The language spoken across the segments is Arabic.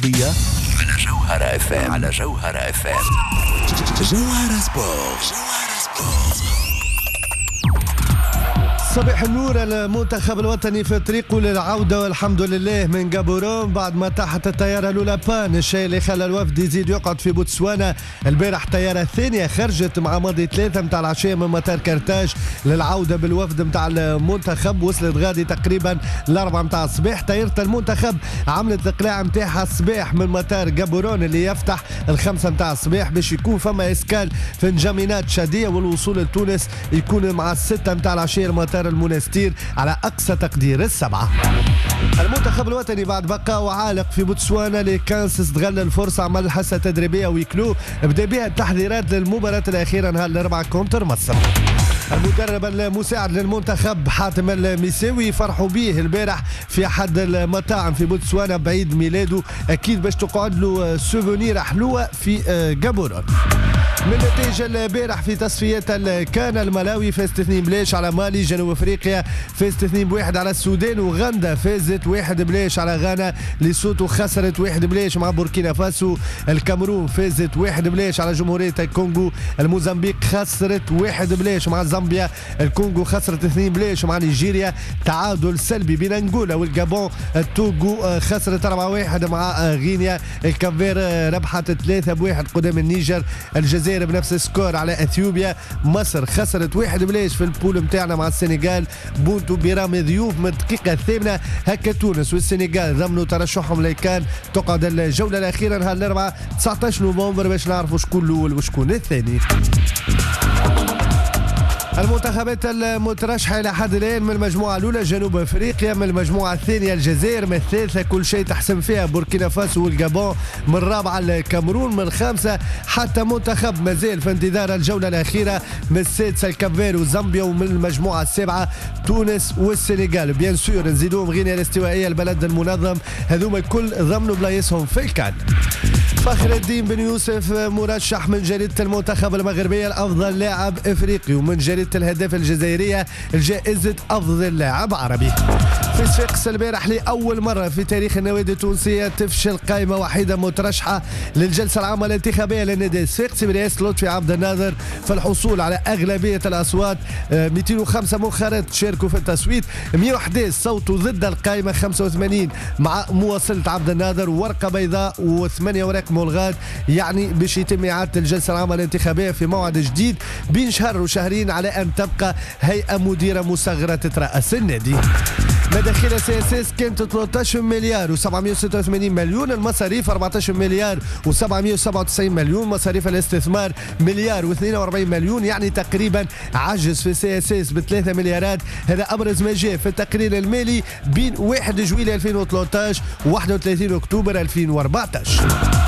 الرياضية على جوهرة اف ام. جوهرة سبورت. صباح النور. المنتخب الوطني في طريقه للعودة والحمد لله من جابورون بعد ما طاحت الطيارة الأولى بان، الشيء اللي خلى الوفد يزيد يقعد في بوتسوانا. البارح الطيارة الثانية خرجت مع ماضي 3 متاع العشية من مطار كرتاج للعودة بالوفد متاع المنتخب، وصلت غادي تقريبا 4 متاع الصباح. طيارة المنتخب عملت القلاع متاعها الصباح من مطار جابورون اللي يفتح 5 متاع الصباح باش يكون فما اسكال في نجمينات شادية، والوصول لتونس يكون مع 6 متاع العشية المطار المنستير على أقصى تقدير 7. المنتخب الوطني بعد بقاء وعالق في بوتسوانا لكانس استغل الفرصة، عمل حصة تدريبية ويكلو بدا بها التحضيرات للمباراة الأخيرة نهار الأربعاء كونتر مصر. المدرب المساعد للمنتخب حاتم المساوي فرحوا به البارح في احد المطاعم في بوتسوانا بعيد ميلاده، اكيد باش تقعد له سوفونير حلوه في جابورون. من نتيجة البارح في تصفيات الكان، الملاوي فازت 2-0 على مالي، جنوب افريقيا فازت 2-1 على السودان، وغندا فازت 1-0 على غانا، ليسوتو خسرت 1-0 مع بوركينا فاسو، الكاميرون فازت 1-0 على جمهورية الكونغو، الموزمبيق خسرت 1-0 مع زامبيا، الكونغو خسرت 2-0 مع نيجيريا، تعادل سلبي بين انغولا والجابون، التوغو خسرت 4-1 مع غينيا، الكافير ربحت 3-1 قدام النيجر، الجزائر بنفس السكور على اثيوبيا، مصر خسرت 1-0 في البول متاعنا مع السنغال، بونتو برامي ضيوف من الدقيقة الثامنة. هكا تونس والسنغال ضمنوا ترشحهم لكان تقعد الجولة الأخيرة نهار الأربعاء 19 نوفمبر باش نعرفوا شكون الأول وشكون الثاني. المنتخبات المترشحة إلى حد الآن: من المجموعة الأولى جنوب أفريقيا، من المجموعة الثانية الجزائر، من الثالثة كل شيء تحسم فيها بوركينا فاسو والجابون، من الرابعة الكاميرون، من الخامسة حتى منتخب مازال في انتظار الجولة الأخيرة، من السادسة الكافير وزامبيا، ومن المجموعة السابعة تونس والسنغال. بيان سور نزيدوهم غينيا الاستوائية البلد المنظم، هذوما الكل ضمنوا بلايصهم في الكان. فخر الدين بن يوسف مرشح من جريدة المنتخب المغربية لأفضل لاعب إفريقي، ومن جريدة الهداف الجزائرية جائزة أفضل لاعب عربي. في صفاقس البارح لأول مرة في تاريخ النوادي التونسية تفشل قائمة وحيدة مترشحة للجلسة العامة الانتخابية للنادي الصفاقسي برئاسة لطفي عبد الناظر في الحصول على أغلبية الأصوات. 205 منخرط شاركوا في التصويت، 111 صوتوا ضد القائمة، 85 مع مواصلة عبد الناظر، ورقة بيضاء و8 أوراق ملغاة. يعني باش يتم إعادة الجلسة العامة الانتخابية في موعد جديد بين شهر وشهرين على أن تبقى هيئة مديرة مصغرة تترأس النادي. مداخيل السياسات كانت 13 مليار و786 مليون، المصاريف 14 مليار و797 مليون، مصاريف الاستثمار مليار و42 مليون، يعني تقريبا عجز في السياسات ب3 مليارات. هذا أبرز ما جاء في التقرير المالي بين 1 جويلية 2013 و 31 أكتوبر 2014.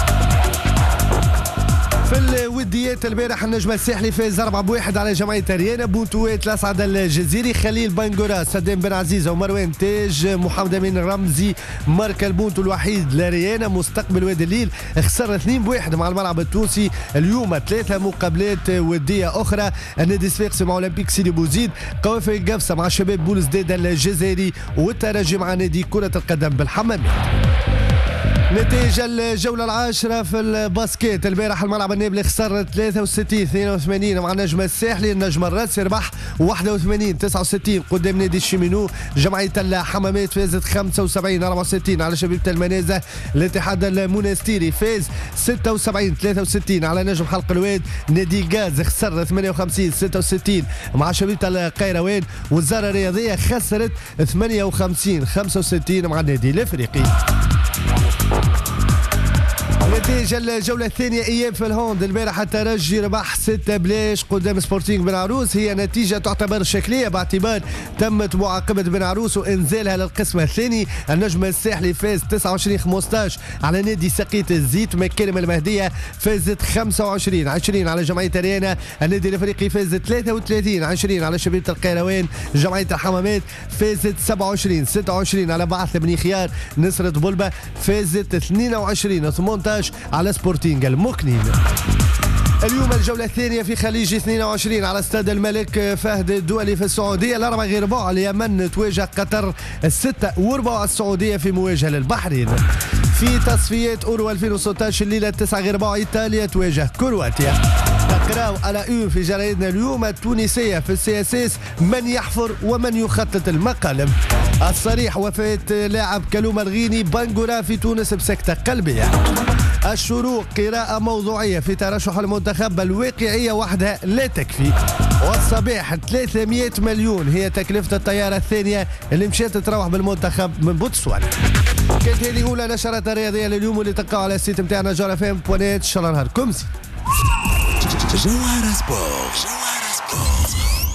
في الوديات البارح النجم الساحلي فاز 4-1 على جمعية ريانا، بونتوات الأسعد الجزيري، خليل بنغورا، صدام بن عزيزة ومروان تاج، محمد أمين رمزي مارك البونتو الوحيد لريانا. مستقبل وادي الليل خسر 2-1 مع الملعب التونسي. اليوم 3 مقابلات ودية أخرى: النادي الصفاقسي مع أولمبيك سيدي بوزيد، قوافل القفصة مع شباب بولزداد الجزائري، والترجي مع نادي كرة القدم بالحمامات. نتيجة الجولة العاشرة في الباسكيت البارح الملعب النابلي خسر 63-82 مع النجم الساحلي، النجم الراسي ربح 61-69 قدام نادي الشيمينو، جمعية الحمامات فازت 75-64 على شبيبة المنازه، الاتحاد المنستيري فاز 76-63 على نجم حلق الواد، نادي الغاز خسر 58-66 مع شبيبة القيروان، والزارة الرياضية خسرت 58-65 مع النادي الافريقي. نتيجة الجولة الثانية إياب في الهوند البارح الترجي ربح 6-0 قدام سبورتينغ بن عروس، هي نتيجة تعتبر شكلية باعتبار تمت معاقبة بن عروس وإنزالها للقسم الثاني. النجم الساحلي فاز 29-15 على نادي سقيت الزيت، مكارم المهدية فازت 25-20 على جمعية ريانا، النادي الافريقي فاز 33-20 على شبيبة القيروان، جمعية الحمامات فازت 27-26 على بعث بن خيار، نصرة بلبة فازت 22-18 على سبورتينغ المكنين. اليوم الجولة الثانية في خليج 22 على استاد الملك فهد الدولي في السعودية، الأربع غير ربع اليمن تواجه قطر، 6 وربع السعودية في مواجهة للبحرين. في تصفيات أورو 2016 الليلة 9:04 إيطاليا تواجه كرواتيا. تقراو على أون في جرايدنا اليوم التونسية في السياسيس من يحفر ومن يخطط المقالب. الصريح وفاة لاعب كلوم الغيني بانغورا في تونس بسكتة قلبية. الشروق قراءة موضوعية في ترشح المنتخب الواقعية وحدها لا تكفي. والصباح 300 مليون هي تكلفة الطيارة الثانية اللي مشات تروح بالمنتخب من بوتسوانا. كانت هذه أولى نشرات الرياضية لليوم اللي تلقاو على السيت نتاعنا جوهرفم.net. إن شاء الله نهاركم زين. جوهر سبورت.